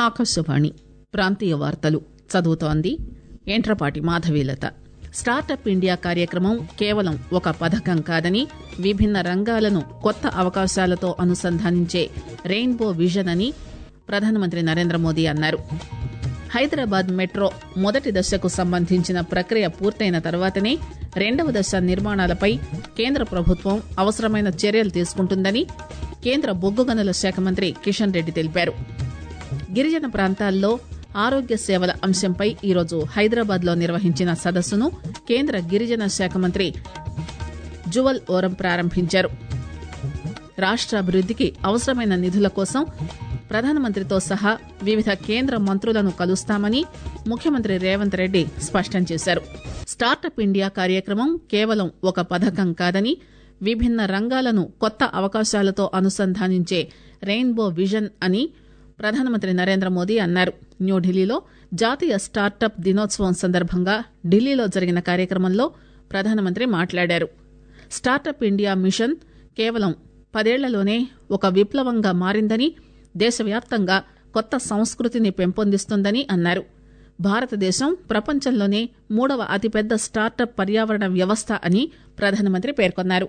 ఆకాశవాణి ప్రాంతీయ వార్తలు చదువుతోంది ఎంట్రపాటి మాధవీలత. స్టార్టప్ ఇండియా కార్యక్రమం కేవలం ఒక పథకం కాదని, విభిన్న రంగాలను కొత్త అవకాశాలతో అనుసంధానించే రెయిన్బో విజన్ అని ప్రధానమంత్రి నరేంద్ర మోదీ అన్నారు. హైదరాబాద్ మెట్రో మొదటి దశకు సంబంధించిన ప్రక్రియ పూర్తయిన తర్వాతనే రెండవ దశ నిర్మాణాలపై కేంద్ర ప్రభుత్వం అవసరమైన చర్యలు తీసుకుంటుందని కేంద్ర బొగ్గు గనుల శాఖ మంత్రి కిషన్ రెడ్డి తెలిపారు. గిరిజన ప్రాంతాల్లో ఆరోగ్య సేవల అంశంపై ఈరోజు హైదరాబాద్ లో నిర్వహించిన సదస్సును కేంద్ర గిరిజన శాఖ మంత్రి జువల్ ఓరం ప్రారంభించారు. రాష్ట్రాభివృద్దికి అవసరమైన నిధుల కోసం ప్రధానమంత్రితో సహా వివిధ కేంద్ర మంత్రులను కలుస్తామని ముఖ్యమంత్రి రేవంత్ రెడ్డి స్పష్టం చేశారు. స్టార్టప్ ఇండియా కార్యక్రమం కేవలం ఒక పథకం కాదని, విభిన్న రంగాలను కొత్త అవకాశాలతో అనుసంధానించే రెయిన్బో విజన్ అని ప్రధానమంత్రి నరేంద్ర మోదీ అన్నారు. న్యూఢిల్లీలో జాతీయ స్టార్టప్ దినోత్సవం సందర్భంగా ఢిల్లీలో జరిగిన కార్యక్రమంలో ప్రధానమంత్రి మాట్లాడారు. స్టార్టప్ ఇండియా మిషన్ కేవలం 10 ఏళ్లలోనే ఒక విప్లవంగా మారిందని, దేశవ్యాప్తంగా కొత్త సంస్కృతిని పెంపొందిస్తుందని అన్నారు. భారతదేశం ప్రపంచంలోనే 3వ అతిపెద్ద స్టార్టప్ పర్యావరణ వ్యవస్థ అని ప్రధానమంత్రి పేర్కొన్నారు.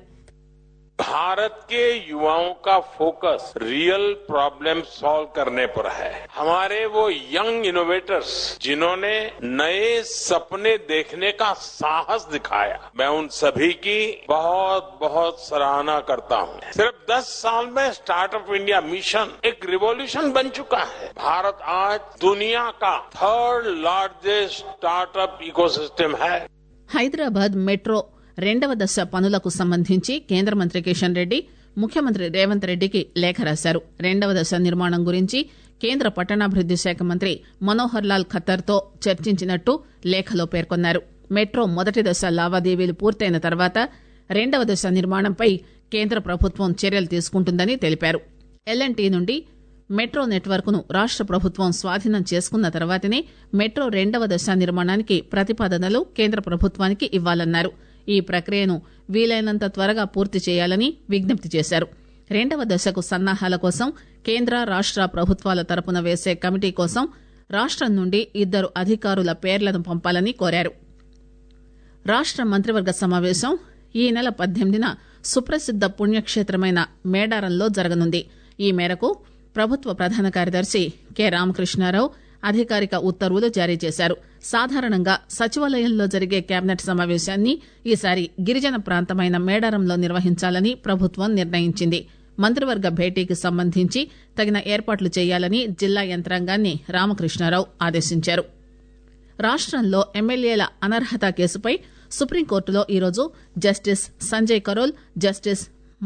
भारत के युवाओं का फोकस रियल प्रॉब्लम सॉल्व करने पर है. हमारे वो यंग इनोवेटर्स जिन्होंने नए सपने देखने का साहस दिखाया, मैं उन सभी की बहुत बहुत सराहना करता हूं. सिर्फ 10 साल में स्टार्टअप इंडिया मिशन एक रिवॉल्यूशन बन चुका है. भारत आज दुनिया का 3rd लार्जेस्ट स्टार्टअप इकोसिस्टम है. హైదరాబాద్ మెట్రో రెండవ దశ పనులకు సంబంధించి కేంద్ర మంత్రి కిషన్ రెడ్డి ముఖ్యమంత్రి రేవంత్ రెడ్డికి లేఖ రాశారు. రెండవ దశ నిర్మాణం గురించి కేంద్ర పట్టణాభివృద్ది శాఖ మంత్రి మనోహర్ లాల్ ఖట్టర్ తో చర్చించినట్టు లేఖలో పేర్కొన్నారు. మెట్రో మొదటి దశ లావాదేవీలు పూర్తయిన తర్వాత రెండవ దశ నిర్మాణంపై కేంద్ర ప్రభుత్వం చర్యలు తీసుకుంటుందని తెలిపారు. ఎల్ఎన్టీ నుండి మెట్రో నెట్వర్క్ ను రాష్ట ప్రభుత్వం స్వాధీనం చేసుకున్న తర్వాతనే మెట్రో రెండవ దశ నిర్మాణానికి ప్రతిపాదనలు కేంద్ర ప్రభుత్వానికి ఇవ్వాలన్నారు. ఈ ప్రక్రియను వీలైనంత త్వరగా పూర్తి చేయాలని విజ్ఞప్తి చేశారు. రెండవ దశకు సన్నాహాల కోసం కేంద్ర రాష్ట ప్రభుత్వాల తరపున వేసే కమిటీ కోసం రాష్టం నుండి 2 అధికారుల పేర్లను పంపాలని కోరారు. రాష్ట మంత్రివర్గ సమావేశం ఈ నెల 18న సుప్రసిద్ద పుణ్యక్షేత్రమైన మేడారంలో జరగనుంది. ఈ మేరకు ప్రభుత్వ ప్రధాన కార్యదర్శి కె రామకృష్ణారావు అధికారిక ఉత్తర్వులు జారీ చేశారు. సాధారణంగా సచివాలయంలో జరిగే కేబినెట్ సమావేశాన్ని ఈసారి గిరిజన ప్రాంతమైన మేడారంలో నిర్వహించాలని ప్రభుత్వం నిర్ణయించింది. మంత్రివర్గ భేటీకి సంబంధించి తగిన ఏర్పాట్లు చేయాలని జిల్లా యంత్రాంగాన్ని రామకృష్ణారావు ఆదేశించారు. రాష్టంలో ఎమ్మెల్యేల అనర్హత కేసుపై సుప్రీంకోర్టులో ఈరోజు జస్టిస్ సంజయ్ కరోల్, జస్టిస్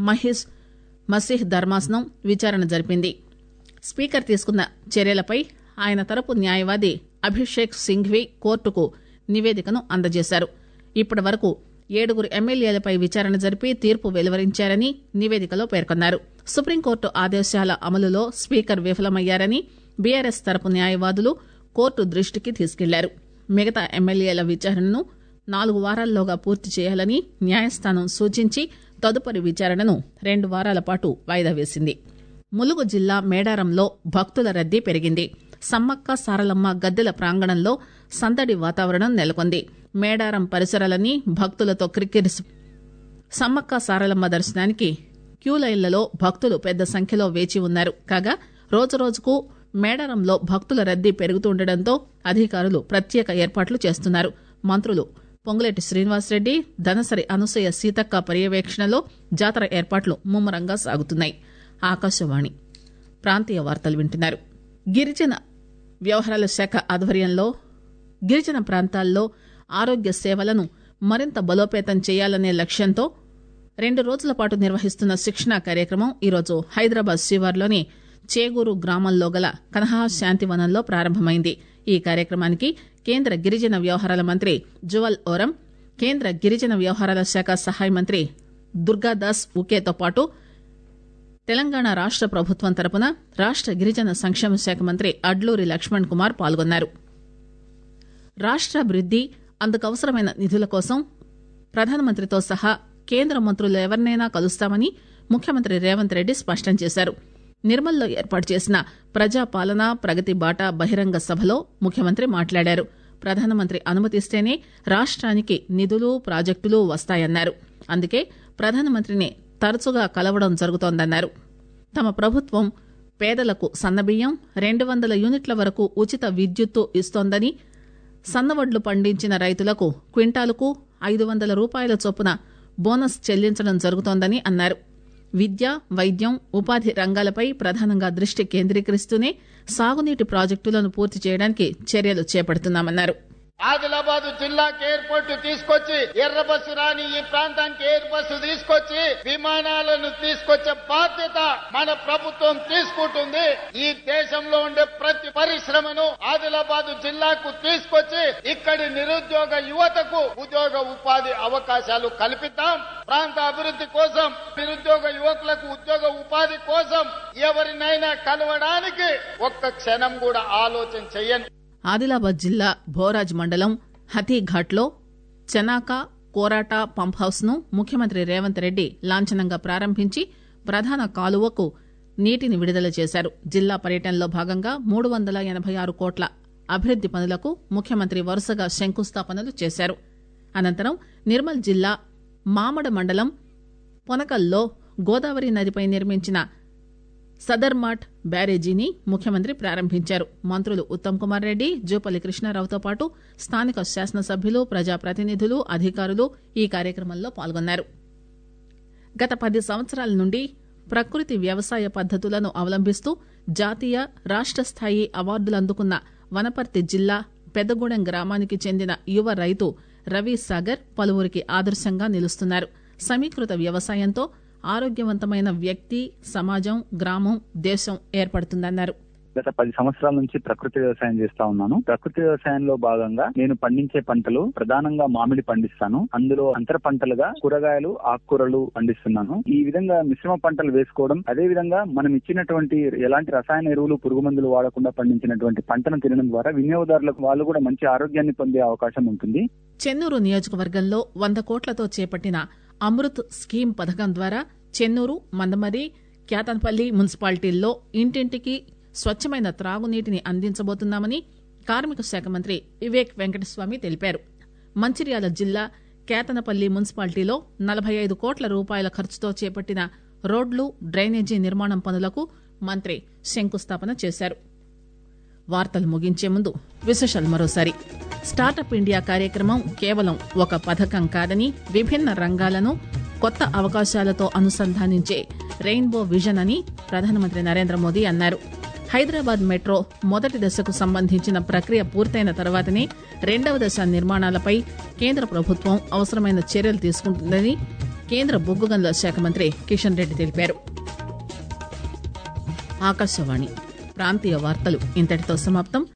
మసీహ్ ధర్మాసనం విచారణ జరిపింది. స్పీకర్ తీసుకున్న చర్యలపై ఆయన తరపు న్యాయవాది అభిషేక్ సింఘ్వి కోర్టుకు నివేదికను అందజేశారు. ఇప్పటి వరకు 7 ఎమ్మెల్యేలపై విచారణ జరిపి తీర్పు వెలువరించారని నివేదికలో పేర్కొన్నారు. సుప్రీంకోర్టు ఆదేశాల అమలులో స్పీకర్ విఫలమయ్యారని బీఆర్ఎస్ తరపు న్యాయవాదులు కోర్టు దృష్టికి తీసుకెళ్లారు. మిగతా ఎమ్మెల్యేల విచారణను 4 వారాల్లోగా పూర్తి చేయాలని న్యాయస్థానం సూచించి తదుపరి విచారణను 2 వారాల పాటు వాయిదా వేసింది. ములుగు జిల్లా మేడారంలో భక్తుల రద్దీ పెరిగింది. సమ్మక్క సారలమ్మ గద్దెల ప్రాంగణంలో సందడి వాతావరణం నెలకొంది. మేడారం పరిసరాలన్నీ భక్తులతో క్రిక్కిరిసి సమ్మక్క సారలమ్మ దర్శనానికి క్యూలైన్లలో భక్తులు పెద్ద సంఖ్యలో వేచి ఉన్నారు. కాగా రోజురోజుకు మేడారంలో భక్తుల రద్దీ పెరుగుతుండటంతో అధికారులు ప్రత్యేక ఏర్పాట్లు చేస్తున్నారు. మంత్రులు పొంగులేటి శ్రీనివాసరెడ్డి, ధనసరి అనసూయ సీతక్క పర్యవేక్షణలో జాతర ఏర్పాట్లు ముమ్మరంగా సాగుతున్నాయి. ఆకాశవాణి ప్రాంతీయ వార్తలు వింటున్నారు. గిరిజన వ్యవహారాల శాఖ ఆధ్వర్యంలో గిరిజన ప్రాంతాల్లో ఆరోగ్య సేవలను మరింత బలోపేతం చేయాలనే లక్ష్యంతో 2 రోజుల పాటు నిర్వహిస్తున్న శిక్షణా కార్యక్రమం ఈరోజు హైదరాబాద్ శివార్లోని చేగూరు గ్రామంలో గల కన్హా శాంతివనంలో ప్రారంభమైంది. ఈ కార్యక్రమానికి కేంద్ర గిరిజన వ్యవహారాల మంత్రి జువల్ ఓరం, కేంద్ర గిరిజన వ్యవహారాల శాఖ సహాయ మంత్రి దుర్గాదాస్ ఉకేతో పాటు తెలంగాణ రాష్ట ప్రభుత్వం తరపున రాష్ట గిరిజన సంక్షేమ శాఖ మంత్రి అడ్లూరి లక్ష్మణ్ కుమార్ పాల్గొన్నారు. రాష్టాభివృద్ది, అందుకవసరమైన నిధుల కోసం ప్రధానమంత్రితో సహా కేంద్ర మంత్రులు ఎవరినైనా కలుస్తామని ముఖ్యమంత్రి రేవంత్ రెడ్డి స్పష్టం చేశారు. నిర్మల్లో ఏర్పాటు చేసిన ప్రజాపాలన ప్రగతి బాట బహిరంగ సభలో ముఖ్యమంత్రి మాట్లాడారు. ప్రధానమంత్రి అనుమతిస్తేనే రాష్ట్రానికి నిధులు ప్రాజెక్టులు వస్తాయన్నారు. అందుకే ప్రధానమంత్రిని తరచుగా కలవడం జరుగుతోందన్నారు. తమ ప్రభుత్వం పేదలకు సన్నబియ్యం 200 యూనిట్ల వరకు ఉచిత విద్యుత్తు ఇస్తోందని, సన్నవడ్లు పండించిన రైతులకు క్వింటాలుకు 500 రూపాయల చొప్పున బోనస్ చెల్లించడం జరుగుతోందని అన్నారు. విద్య, వైద్యం, ఉపాధి రంగాలపై ప్రధానంగా దృష్టి కేంద్రీకరిస్తూనే సాగునీటి ప్రాజెక్టులను పూర్తి చేయడానికి చర్యలు చేపడుతున్నామన్నారు. ఆదిలాబాద్ జిల్లాకి ఎయిర్పోర్ట్ తీసుకొచ్చి ఎర్ర బస్సు రాని ఈ ప్రాంతానికి ఎయిర్ బస్సు తీసుకొచ్చి విమానాలను తీసుకొచ్చే బాధ్యత మన ప్రభుత్వం తీసుకుంటుంది. ఈ దేశంలో ఉండే ప్రతి పరిశ్రమను ఆదిలాబాద్ జిల్లాకు తీసుకొచ్చి ఇక్కడి నిరుద్యోగ యువతకు ఉద్యోగ ఉపాధి అవకాశాలు కల్పిద్దాం. ప్రాంత అభివృద్ధి కోసం, నిరుద్యోగ యువకులకు ఉద్యోగ ఉపాధి కోసం ఎవరినైనా కలవడానికి ఒక్క క్షణం కూడా ఆలోచన చెయ్యండి. ఆదిలాబాద్ జిల్లా భోరాజ్ మండలం హతీఘాట్లో చెనాక కోరాట పంప్ హౌస్ ను ముఖ్యమంత్రి రేవంత్ రెడ్డి లాంఛనంగా ప్రారంభించి ప్రధాన కాలువకు నీటిని విడుదల చేశారు. జిల్లా పర్యటనలో భాగంగా 386 కోట్ల అభివృద్ది పనులకు ముఖ్యమంత్రి వరుసగా శంకుస్థాపనలు చేశారు. అనంతరం నిర్మల్ జిల్లా మామడ మండలం పొనకల్లో గోదావరి నదిపై నిర్మించిన సదర్మాట్ బ్యారేజీని ముఖ్యమంత్రి ప్రారంభించారు. మంత్రులు ఉత్తమ్ కుమార్ రెడ్డి, జూపల్లి కృష్ణారావుతో పాటు స్థానిక శాసనసభ్యులు, ప్రజాప్రతినిధులు, అధికారులు ఈ కార్యక్రమంలో పాల్గొన్నారు. గత 10 సంవత్సరాల నుండి ప్రకృతి వ్యవసాయ పద్దతులను అవలంబిస్తూ జాతీయ, రాష్ట స్థాయి అవార్డులు అందుకున్న వనపర్తి జిల్లా పెద్దగూడెం గ్రామానికి చెందిన యువ రైతు రవి సాగర్ పలువురికి ఆదర్శంగా నిలుస్తున్నారు. సమీకృత వ్యవసాయంతో ఆరోగ్యవంతమైన వ్యక్తి, సమాజం, గ్రామం, దేశం ఏర్పడుతుందన్నారు. గత 10 సంవత్సరాల నుంచి ప్రకృతి వ్యవసాయం చేస్తా ఉన్నాను. ప్రకృతి వ్యవసాయంలో భాగంగా నేను పండించే పంటలు ప్రధానంగా మామిడి పండిస్తాను. అందులో అంతర పంటలుగా కూరగాయలు, ఆకుకూరలు పండిస్తున్నాను. ఈ విధంగా మిశ్రమ పంటలు వేసుకోవడం, అదే విధంగా మనం ఇచ్చినటువంటి ఎలాంటి రసాయన ఎరువులు, పురుగు మందులు వాడకుండా పండించినటువంటి పంటను తినడం ద్వారా వినియోగదారులకు వాళ్ళు కూడా మంచి ఆరోగ్యాన్ని పొందే అవకాశం ఉంటుంది. చెన్నూరు నియోజకవర్గంలో 100 కోట్లతో చేపట్టిన అమృత్ స్కీమ్ పథకం ద్వారా చెన్నూరు, మందమరి, క్యాతన్పల్లి మున్సిపాలిటీల్లో ఇంటింటికి స్వచ్ఛమైన త్రాగునీటిని అందించబోతున్నామని కార్మిక శాఖ మంత్రి వివేక్ వెంకటస్వామి తెలిపారు. మంచిర్యాల జిల్లా కేతనపల్లి మున్సిపాలిటీలో 45 కోట్ల రూపాయల ఖర్చుతో చేపట్టిన రోడ్లు, డ్రైనేజీ నిర్మాణం పనులకు మంత్రి శంకుస్థాపన చేశారు. వార్తలు ముగించే ముందు విశేషాలు మరోసారి. స్టార్టప్ ఇండియా కార్యక్రమం కేవలం ఒక పథకం కాదని, విభిన్న రంగాలను కొత్త అవకాశాలతో అనుసంధానించే రెయిన్బో విజన్ అని ప్రధానమంత్రి నరేంద్ర మోదీ అన్నారు. హైదరాబాద్ మెట్రో మొదటి దశకు సంబంధించిన ప్రక్రియ పూర్తయిన తర్వాతనే 2వ దశ నిర్మాణాలపై కేంద్ర ప్రభుత్వం అవసరమైన చర్యలు తీసుకుంటుందని కేంద్ర బొగ్గు గనుల శాఖ మంత్రి కిషన్ రెడ్డి తెలిపారు. ఆకాశవాణి ప్రాంతీయ వార్తలు ఇంతటితో సమాప్తం.